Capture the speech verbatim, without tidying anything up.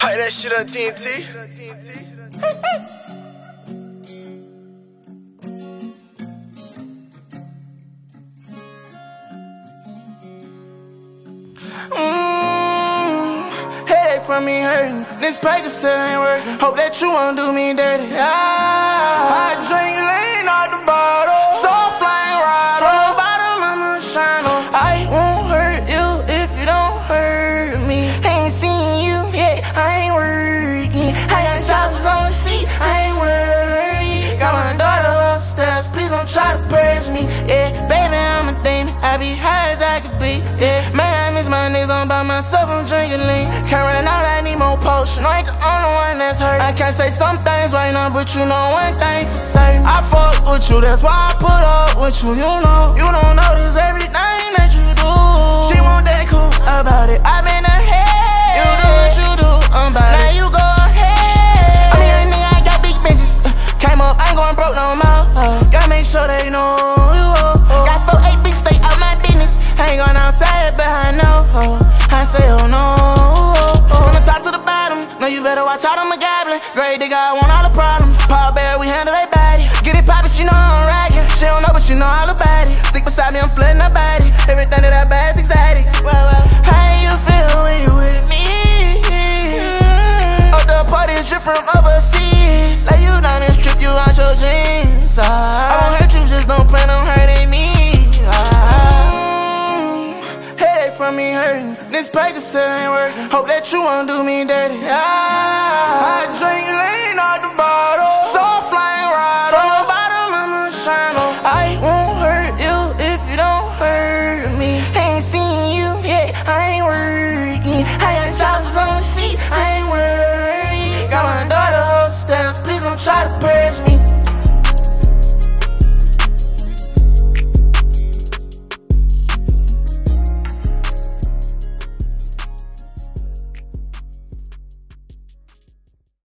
Pipe that shit up, T N T. Mmm, headache from me hurting. This Percocet ain't working. Hope that you won't do me dirty. Ah, I drink lean out the bottle. So flying right from the bottom, I'ma shine on. I won't hurt you if you don't hurt me. Ain't seen you yet, I ain't working. I got choppers on the seat, I ain't worried. Got my daughter upstairs, please don't try to purge me. Yeah, baby, I'm a demon. I be high as I could be. Yeah, man, I miss my niggas on by myself, I'm drinking lean. Can't run out, I need more potion. I ain't the only one that's hurt. I can't say some things right now, but you know one thing for certain. I fuck with you, that's why I put up with you. You know, you don't notice everything that you do. She want that cool about it. I been ahead. You do what you do, I'm about now it. You go ahead. I mean, a nigga, I got big bitches. Uh, came up, I ain't going broke no more. Uh, gotta make sure they know you. Uh, got four eight bitches, stay out my business. I ain't going outside, but I know. Uh, I say, oh no. Uh, from the top to the bottom, no, you better watch out, I'm a goblin. Great digga, I want all the problems. Paul Bear, we handle they body. Get it poppin', she know I'm rockin'. She don't know, but she know all about it. Stick beside me, I'm flooding her body. Everything that I buy is exotic. Well, well, how you feel when you with me? Oh, the party is drip from overseas. Lay you down and strip you out your jeans. Ah, I won't hurt you, just don't plan on hurting me. Ah, headache from me hurting. This Percocet ain't working. Hope that you won't do me dirty.